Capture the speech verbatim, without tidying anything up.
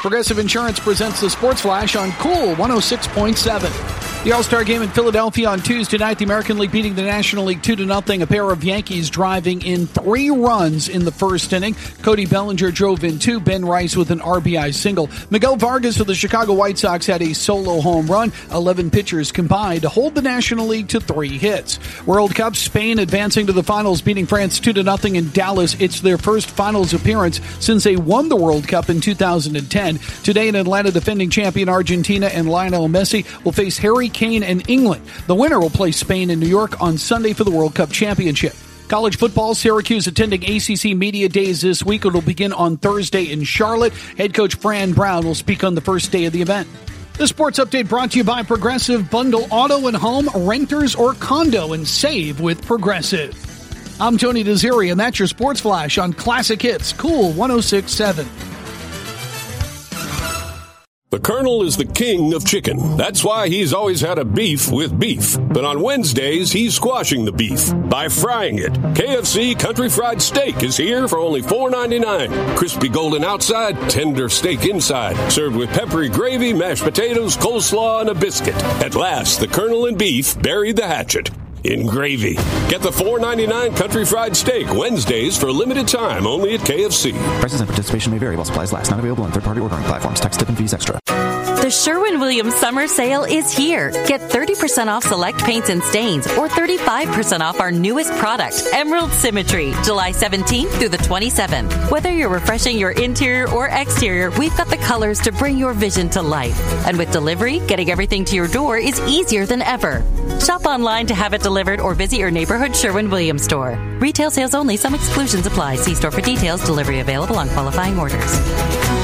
Progressive Insurance presents the Sports Flash on Cool one oh six point seven. The All-Star Game in Philadelphia on Tuesday night, the American League beating the National League two to nothing. A pair of Yankees driving in three runs in the first inning. Cody Bellinger drove in two. Ben Rice with an R B I single. Miguel Vargas for the Chicago White Sox had a solo home run. Eleven pitchers combined to hold the National League to three hits. World Cup, Spain advancing to the finals, beating France two to nothing in Dallas. It's their first finals appearance since they won the World Cup in two thousand ten. Today in Atlanta, defending champion Argentina and Lionel Messi will face Harry Kane and England. The winner will play Spain in New York on Sunday for the World Cup championship. College football, Syracuse attending A C C Media Days this week. It will begin on Thursday in Charlotte. Head coach Fran Brown will speak on the first day of the event. The sports update brought to you by Progressive. Bundle auto and home, renters or condo, and save with Progressive. I'm Tony Desiri, and that's your Sports Flash on Classic Hits, Cool one oh six point seven. The Colonel is the king of chicken. That's why he's always had a beef with beef. But on Wednesdays, he's squashing the beef by frying it. K F C Country Fried Steak is here for only four ninety-nine. Crispy golden outside, tender steak inside. Served with peppery gravy, mashed potatoes, coleslaw, and a biscuit. At last, the Colonel and beef buried the hatchet in gravy. Get the four ninety-nine Country Fried Steak Wednesdays for a limited time only at K F C. Prices and participation may vary while supplies last. Not available on third-party ordering platforms. Tax, tip, and fees extra. The Sherwin-Williams Summer Sale is here. Get thirty percent off select paints and stains or thirty-five percent off our newest product, Emerald Symmetry, July seventeenth through the twenty-seventh. Whether you're refreshing your interior or exterior, we've got the colors to bring your vision to life. And with delivery, getting everything to your door is easier than ever. Shop online to have it delivered or visit your neighborhood Sherwin-Williams store. Retail sales only. Some exclusions apply. See store for details. Delivery available on qualifying orders.